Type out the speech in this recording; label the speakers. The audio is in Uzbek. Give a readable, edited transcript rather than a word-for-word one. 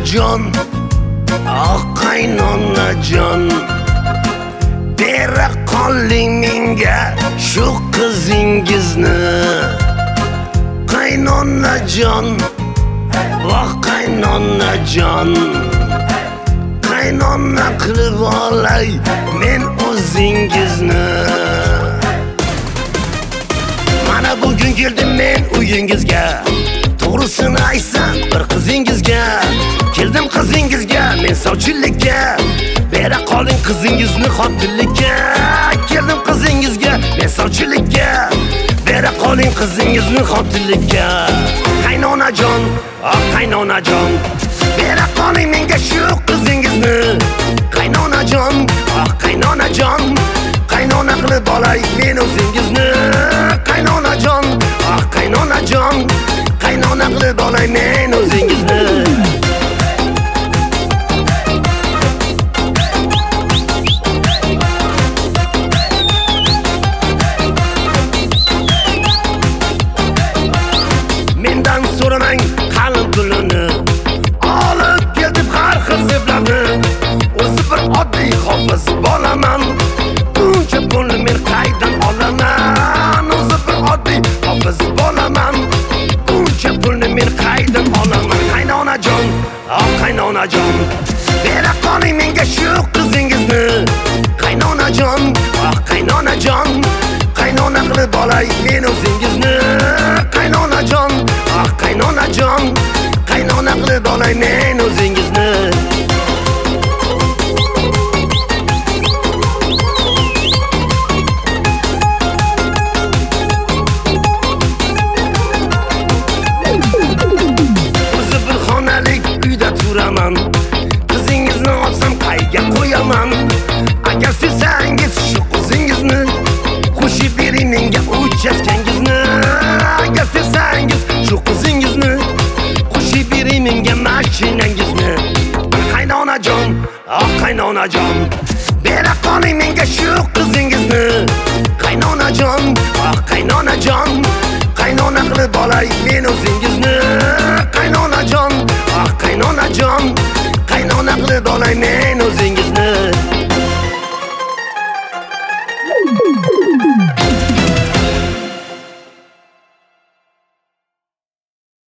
Speaker 1: qaynonajon, ah qaynonajon, bera qoling menga shu qizingizni. Qaynonajon, ah qaynonajon, qaynona qilib olay men o'zingizni. Mana bugun keldim men uyingizga, to'g'risini aytsam bir qizingizga. Keldim qizingizga men sovchilikka, bera qoling qizingizni xotinlikka. Keldim qizingizga men sovchilikka, bera qoling qizingizni xotinlikka. Qaynonajon, ah qaynonajon, bera qoling menga shu qizingizni. Qaynonajon, ah qaynonajon, qaynona qilib olay men o'zingizni. Qaynonajon, ah qaynonajon, qaynona qilib olay men o'zingizni. Mendan so'ramang qalb pulini, olib keldim har xil zeblarni. O'zi bir oddiy hofiz bolaman, buncha pulni men qaydan olaman? O'zi bir oddiy hofiz bolaman, buncha pulni men qaydan olaman? Qaynonajon, ah qaynonajon, bera qoling menga shu qizingizni. Qaynonajon, ah qaynonajon, qaynona qilib olay men o'zingizni. Qaynonajon, ah qaynonajon, qaynona qilib olay men o'zingizni. O'zi bir xonalik uyda turaman, qizingizni olsam qayga qo'yaman? Agar sevsangiz shu qizingizni, qo'shib bering menga uchastkangizni. Agar sevsangiz shu qizingizni, qo'shib bering menga mashinangizni. Qaynonajon, ah qaynonajon, bera qoling menga shu qizingizni. Qaynonajon, ah qaynonajon, qaynona qilib olay men o'zingizni. Qaynonajon, ah qaynonajon, qaynona qilib olay men o'zingizni.